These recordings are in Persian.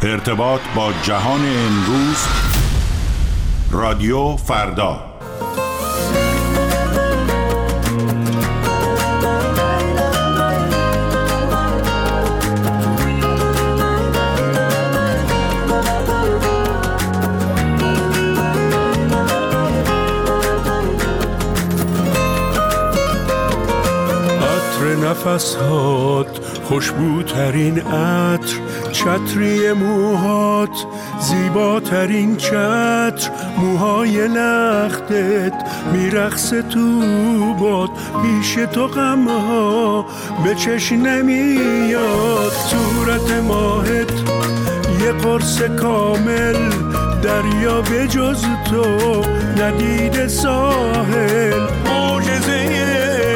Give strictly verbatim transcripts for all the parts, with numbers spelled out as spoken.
ارتباط با جهان امروز. رادیو فردا. نفس هات خوشبوترین عطر، چتری موهات زیباترین چتر، موهای لختت میرقصه تو باد، پیش تو غمها به چشم نمیاد، صورت ماهت یه قرص کامل، دریا به جز تو ندیده ساحل، معجزه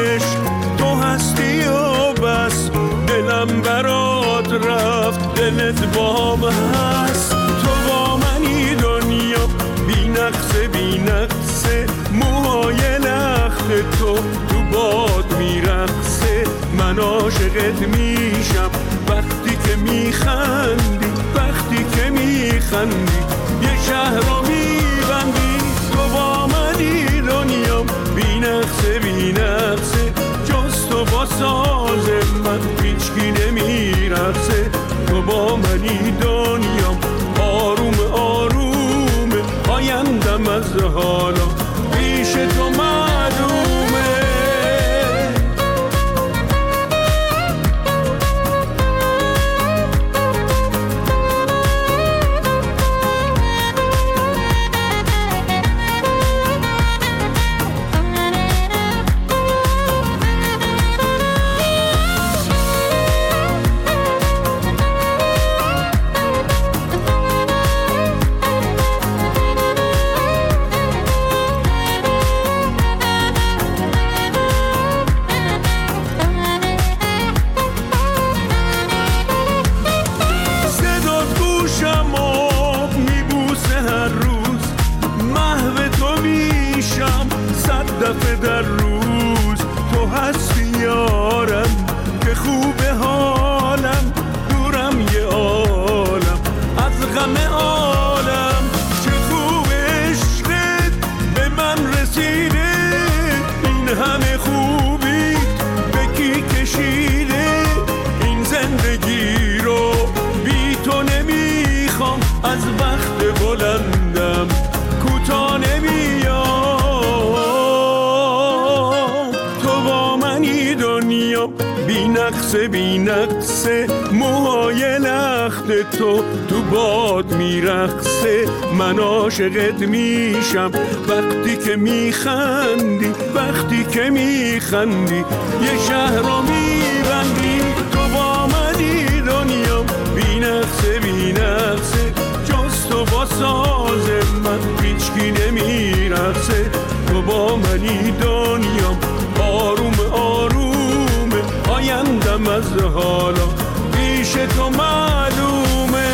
دلم برات رفت، دلت بام هست، تو با منی دنیا بی نقصه بی نقصه، موهای لخت تو تو باد میرقصه، من عاشقت میشم وقتی که میخندی، وقتی که میخندی یه شهر رو میبندی، تو با منی دنیا بی نقصه بی نقصه، جز تو با ساز من هیچکی نمیرقصه، تو با منی دنیام آروم آروم، آیندم از حالا پیش تو معلومه. در روز تو هستی یارم که خوبه حالم، دورم یه عالم از غم عالم، چه خوب عشقت به من رسیده، این همه خوبی به کی کشیده، این زندگی رو بی تو نمیخوام، از وقت بلندم کوتاه نمیام، بی نقصه بی نقصه، موهای لخت تو تو باد میرقصه، من عاشقت میشم وقتی که میخندی، وقتی که میخندی یه شهر رو میبندی، تو با منی دنیا بی نقصه بی نقصه، جز تو با ساز من هیچکی نمیرقصه، تو با منی دنیا آروم آروم، آیندم از حالا پیش تو معلومه.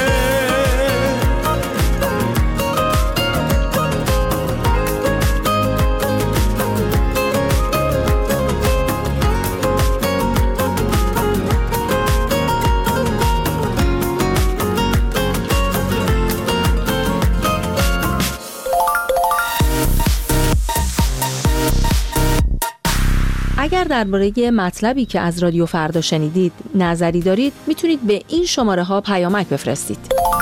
اگر درباره مطلبی که از رادیو فردا شنیدید نظری دارید، میتونید به این شماره ها پیامک بفرستید.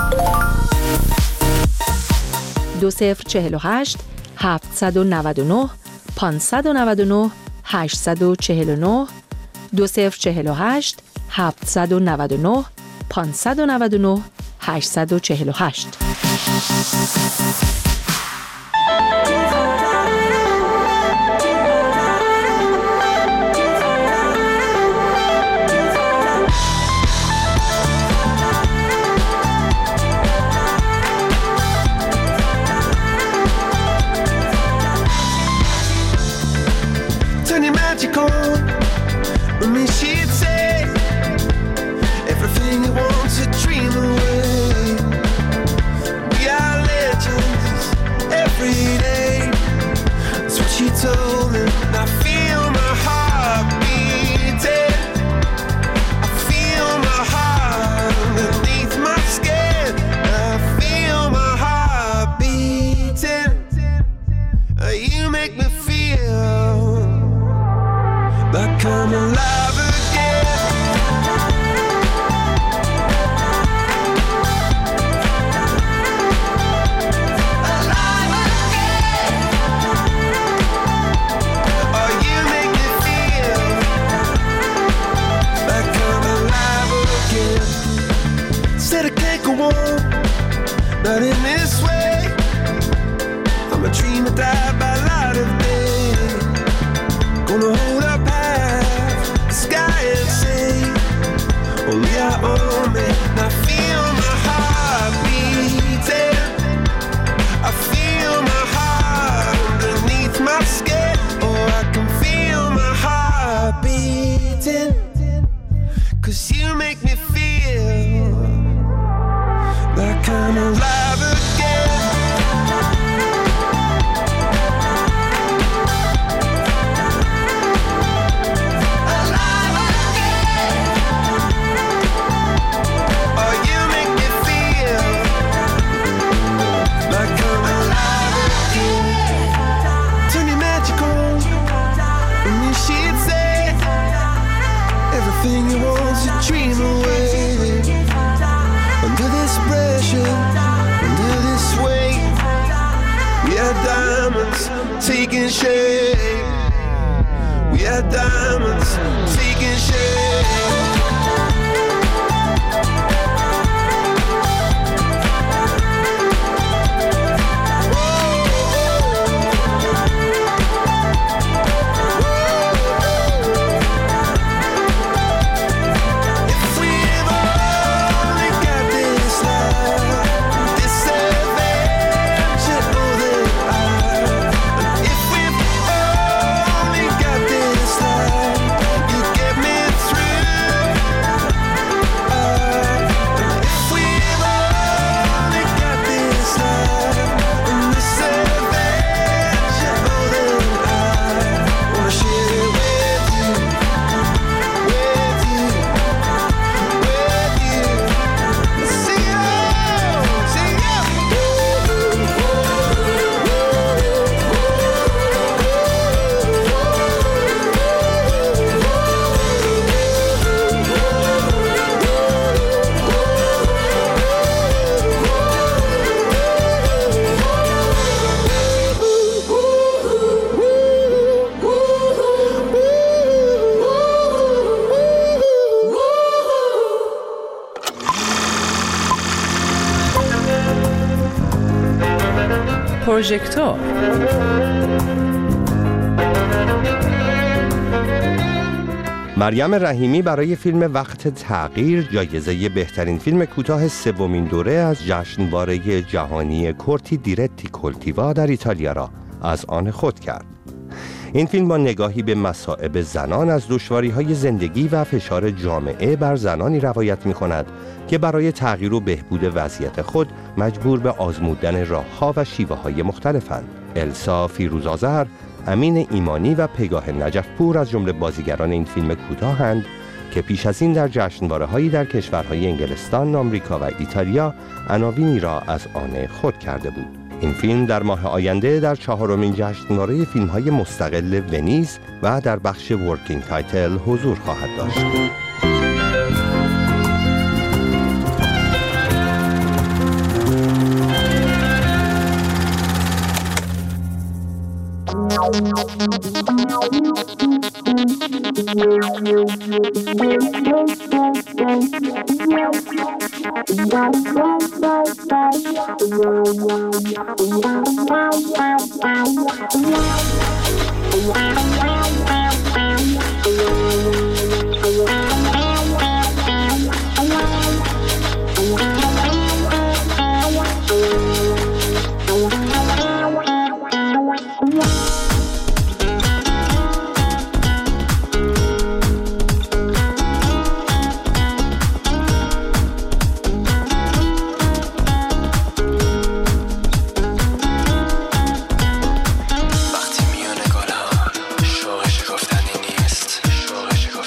دو صفر چهل و هشت هفتصد و نود و نه پانصد و نود و نه هشتصد و چهل و نه دو صفر چهل و هشت هفتصد و نود و نه پانصد و نود و نه هشتصد و چهل و هشت. Everything you want to dream away. We are legends. not in this way. I'm a dream that died by light of day. Gonna hold up half the sky and say, only I own me. I feel my heart beating. I feel my heart underneath my skin. Oh, I can feel my heart beating. 'Cause you make me feel like I'm alive again. Alive again. Oh, you make me feel like I'm alive again. Turn your magic on, and you should say everything you want to dream away. Under this pressure, under this weight, we are diamonds taking shape. We are diamonds taking shape. پروژکتور. مریم رحیمی برای فیلم وقت تغییر جایزه بهترین فیلم کوتاه سومین دوره از جشنواره جهانی کورتی دیرتی کولتیوا در ایتالیا را از آن خود کرد. این فیلم با نگاهی به مصائب زنان از دشواری‌های زندگی و فشار جامعه بر زنانی روایت می‌کند که برای تغییر و بهبود وضعیت خود مجبور به آزمودن راه‌ها و شیوه‌های مختلفند. السا فیروزآذر، امین ایمانی و پگاه نجف‌پور از جمله بازیگران این فیلم کوتاهند که پیش از این در جشنواره‌هایی در کشورهای انگلستان، آمریکا و ایتالیا عناوینی را از آن خود کرده بود. این فیلم در ماه آینده در چهارمین جشنواره فیلم‌های مستقل ونیز و در بخش ورکینگ تایتل حضور خواهد داشت. وقتی میونه گلها شوق شکفتنی نیست، شوق شکفتنی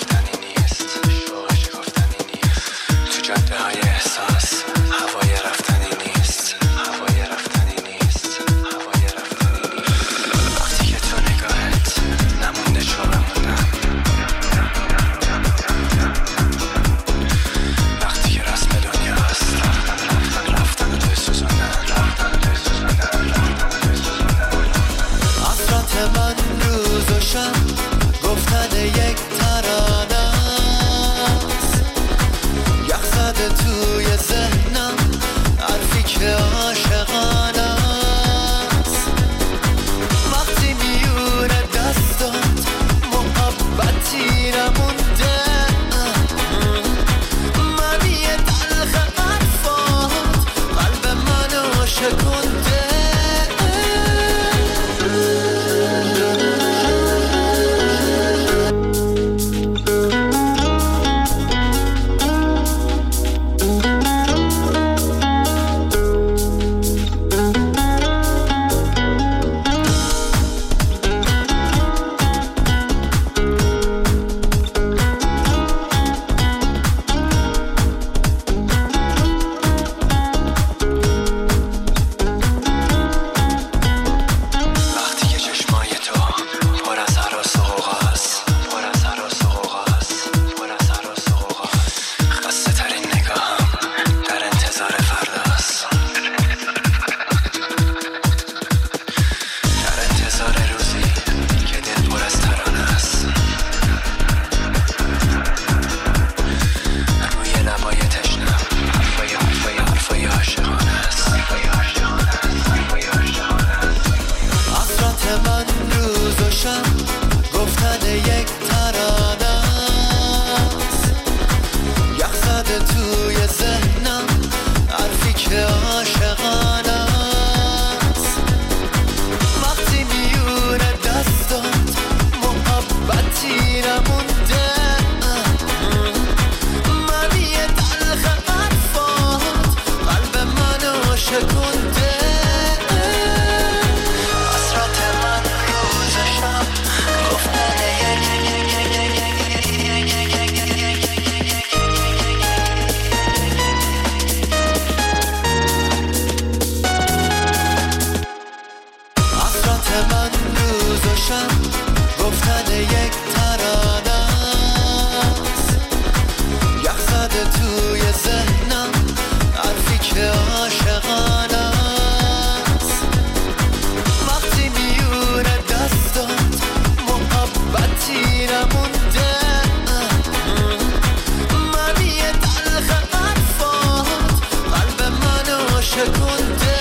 che con te.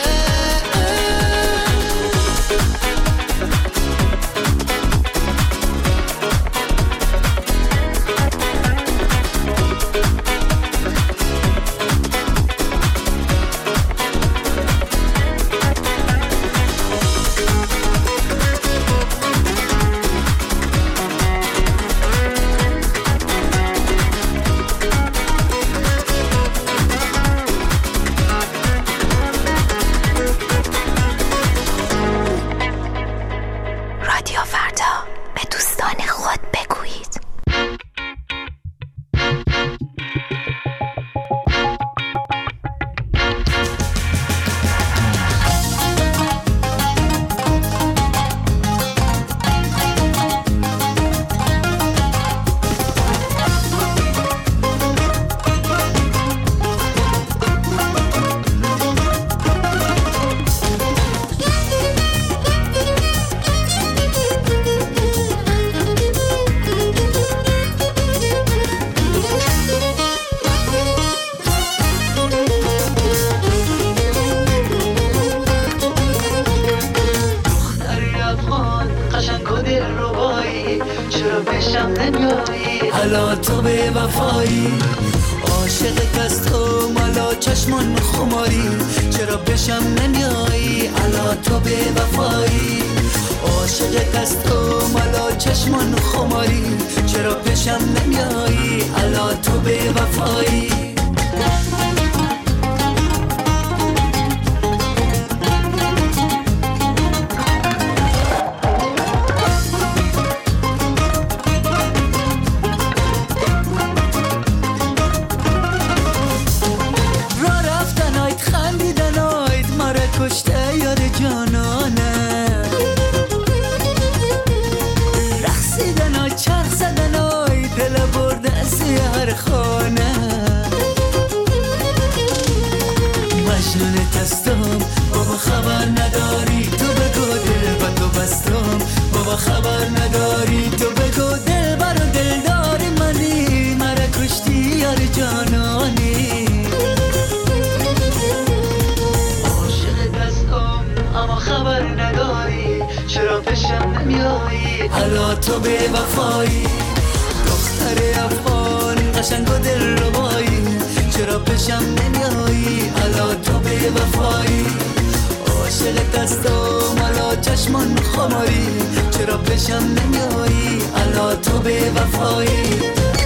حالا تو به وفایی عاشق از تو مالا چشمان خماری چرا بشم نمیایی حالا تو به وفایی عاشق از تو مالا چشمان خماری چرا بشم نمیایی حالا تو به وفایی کشته یار جانانه رقصیدن های چرخ زدن های دل برده از هر خانه مجنونت هستم بابا خبر نداری تو بگو دل با تو بستم بابا خبر نداری تو بگو دل برا دل داری منی مرا کشتی یار جانانی اما خبر نداری چرا پیشم نمیایی حالا تو به وفایی دختر افغان قشنگ و دل ربایی چرا پیشم نمیایی حالا تو به وفایی عاشق دستم حالا چشمان خماری چرا پیشم نمیایی حالا تو به وفایی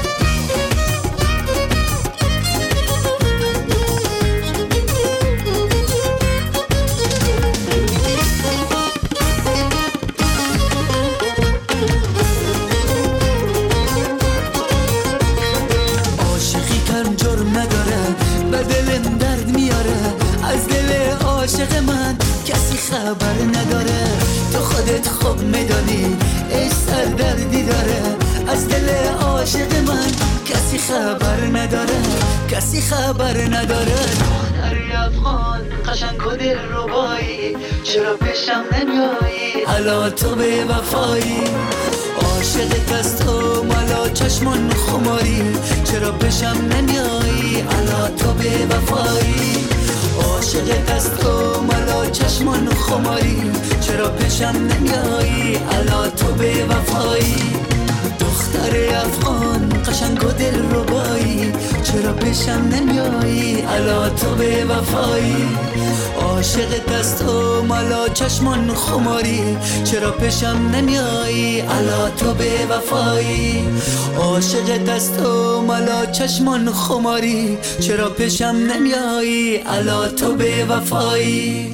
عاشق من کسی خبر نداره تو خودت خوب میدانی ای سر دردی داره از دل عاشق من کسی خبر نداره کسی خبر نداره دختری افغان قشنگ و دل ربایی چرا پیشم نمیایی حالا تو به وفایی عاشق از تو مالا چشمان خماری چرا پیشم نمیایی حالا تو به وفایی عاشق از تو مالا چشمان خماری چرا پیشم نمیایی حالا تو به وفایی دختر افغان قشنگ و دل ربایی چرا پیشم نمیایی حالا تو به وفایی عاشق از تو مالا چشمان خماری چرا پیشم نمیایی حالا تو به وفایی عاشق از تو مالا چشمان خماری چرا پیشم نمیایی حالا تو به وفایی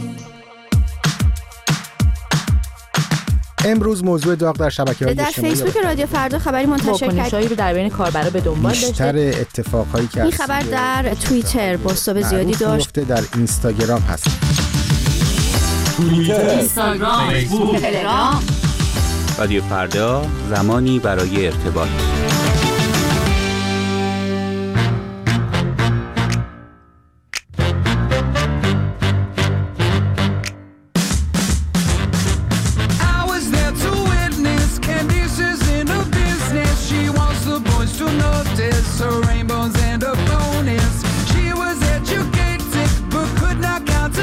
امروز موضوع داغ در شبکه‌های اجتماعی در فیسبوک رادیو فردا خبری منتشر کرد رو در بین کاربرا به دنبال داشته. بیشتر اتفاقایی که این خبر در توییتر پست‌های زیادی داشت. در اینستاگرام هست. توییتر، اینستاگرام، فیسبوک، تلگرام. رادیو فردا زمانی برای ارتباط. Her rainbows and a bonus. She was educated but could not count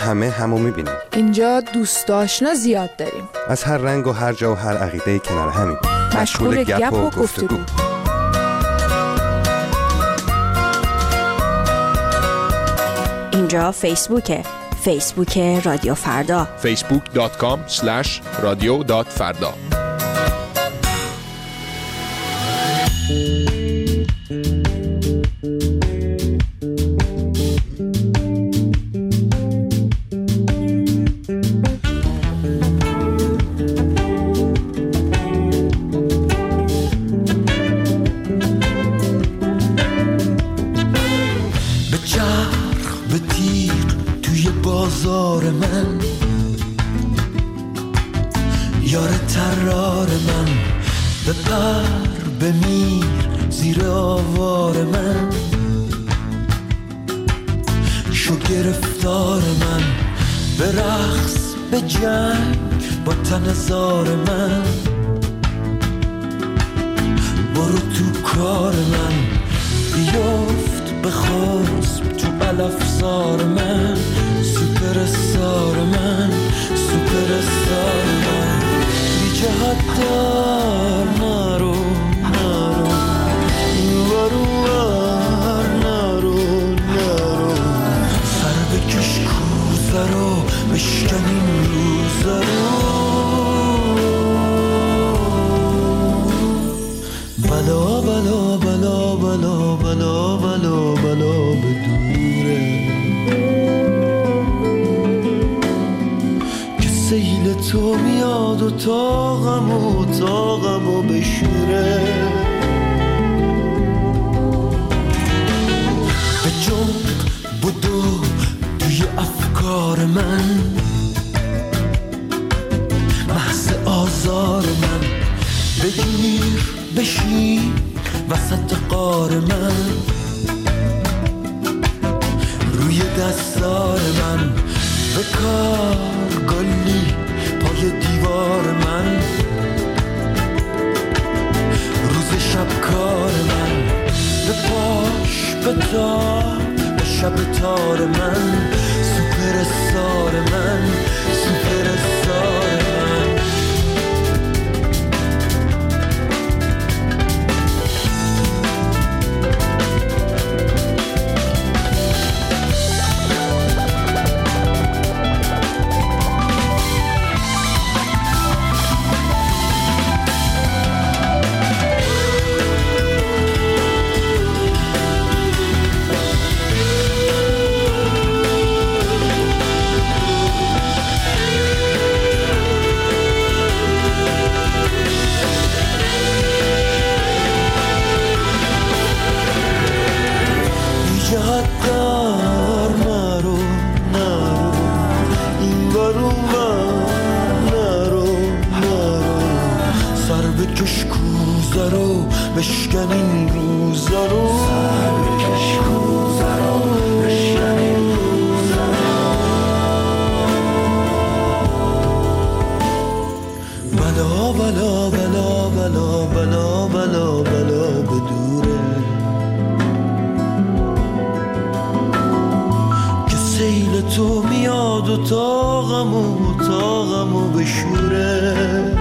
همه همو میبینیم. اینجا دوست آشنا زیاد داریم، از هر رنگ و هر جا و هر عقیده کنار همین، مشغول گپ و گفتگو. اینجا فیسبوکه، فیسبوک رادیو فردا، فیسبوک دات کام اسلش رادیو دات فردا. بازار من یار ترار من، بپر بمیر زیر آوار من، شو گرفتار من، به رقص به جنگ با تن زار من، برو تو کار من، بیفت بخواسب تو علفزار من، سوپر استار من، سوپر استار من، بی جهت دار نرو نرو ورو ور نرو نرو، سر بکش کوزه رو بشکن این روزه رو، بلا بلا بلا بلا بلا بلا بلا بدوره، سیل تو میاد و تاقم و تاقم و بشوره، به جنب بدو توی افکار من، محض آزار من، بگیر بشین وسط قار من، روی دستار من، به کار گلی پای دیوار من، روز شب کار من، به پاش به تار به شب تار من، سوپر استار من، سوپر استار من. بشکن این روزا رو، سر بکش کوزه رو بشکن این روزا رو، بلا بلا بلا بلا بلا بلا بلا بدوره، که سیل تو میاد و تاقم و تاقم و بشوره،